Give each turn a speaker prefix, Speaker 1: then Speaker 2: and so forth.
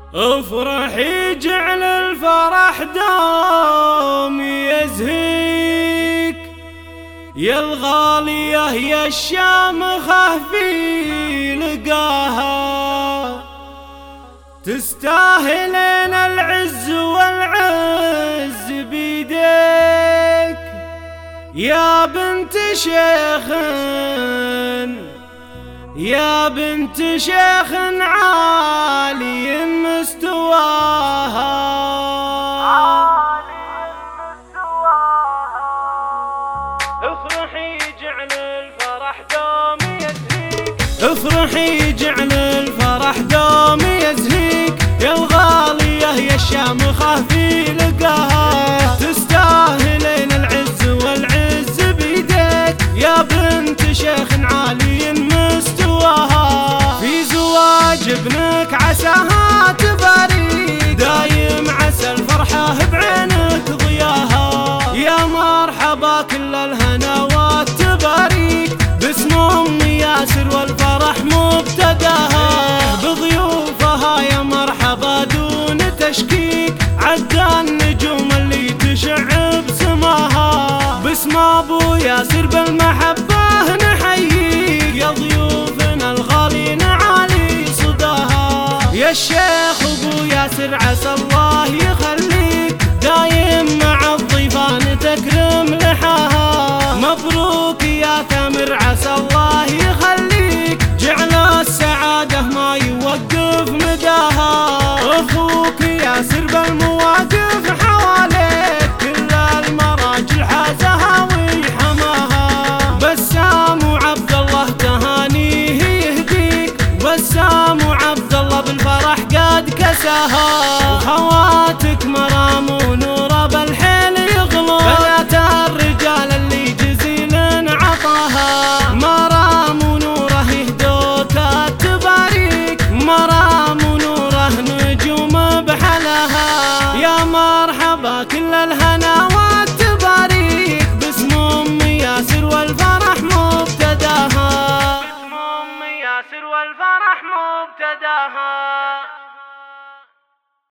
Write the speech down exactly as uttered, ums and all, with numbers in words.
Speaker 1: افرحي جعل الفرح دوم يزهيك يا الغالية يا الشامخة في لقاها، تستاهلين العز والعز بيديك يا بنت شيخ يا بنت شيخ عالي مستواها. افرحي جعل الفرح دوم يزهيك افرحي جعل الفرح دوم يزهيك يا الغالية يا الشامخة في لقاها، تستاهلين العز والعز بيديك يا بنت شيخ عالي مستواها. في زواج ابنك عساها تباريك دايم عسى الفرحة بعينك ضياها، يا مرحبا كل الهناوات تباريك باسم ام ياسر والفرح مبتداها، بضيوفها يا مرحبا دون تشكيك عدى النجوم اللي تشع بسماها، باسم ابو ياسر بالمحبة نحييك يا ضيوفنا الغالين عالي صداها، يا الشيخ ابو ياسر عسى الله يخليك دايم مع الضيفان تكرم لحاها، مبروك يا ثامر عسى الله يخليك جعل السعادة ما يوقف مداها، اخوك ياسر بالمواقف حواليك كل المراجل حازها ويحماها، بسام وعبد الله تهانيه يهديك بسام وعبد الله بالفرح قد كساها، وخواتك مرام ونوره بالحيل يغلون بنات الرجال اللي جزيل عطاها، مرام ونوره يهدوك التباريك مرام ونوره نجوم بحلاها، يا مرحبا كل الهناوات تباريك باسم ام ياسر والفرح مبتداها، باسم ام ياسر والفرح مبتداها.